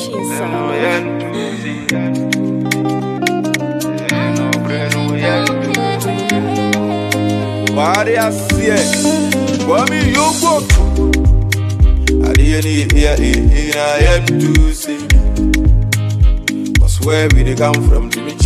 Why I see it? Why me you go? I didn't hear it. I am to see. Cause where we they come from to me,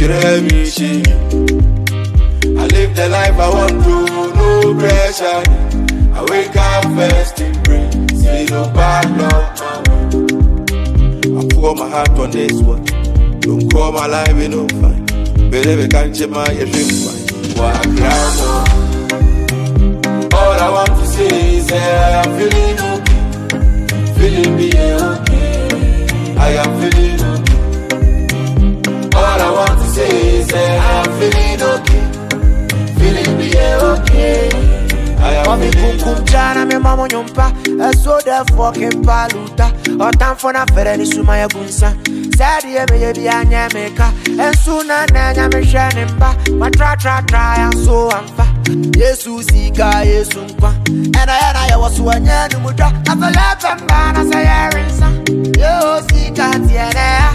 I live the life I want to, no pressure. I wake up first in prayer, see no bad luck. I pour my heart on this one. Don't call my life in no fine. Baby, can't you my dream fine? What I cry. All I want to say is that I am feeling okay. Feeling me okay. I am feeling okay. All I want to say is that I am feeling okay. Feeling me okay. I am feeling okay. Jana me mama nyompa. So the fucking paluta. O time for na fere ni suma ya bunsa. Said ye me ye bi anya meka. En suna na nya me shane mba. Ma try and so amfa. Yesu sika Yesu nkwa. Ena ya wasu anya ni muda. Afala pamba na sayarinsa. Yo sika tiene ya.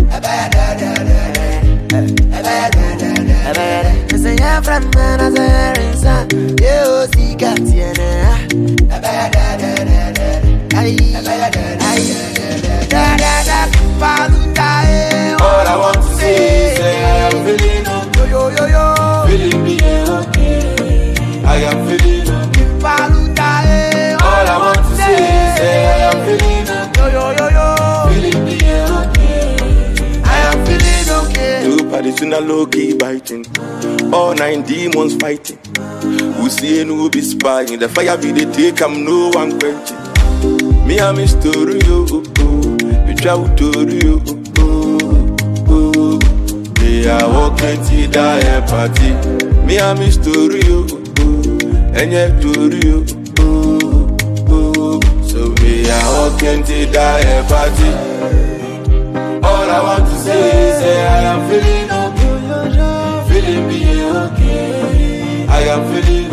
Say ya from na sayarinsa. Yo sika tiene ya. All I want to say is I am feeling okay. Feeling me okay. I am feeling okay. All I want to say is I am feeling okay. Feeling me okay. I am feeling okay. Two parties in a low-key biting. All 9 demons fighting. Who see and who be spying. The fire be the take, I'm no one quenching. Me and me story, we travel to you. Me I walk into the party. Me and me story, and yet to you. So me I walk into the party. All I want to say is I am feeling okay. Feeling me okay. I am feeling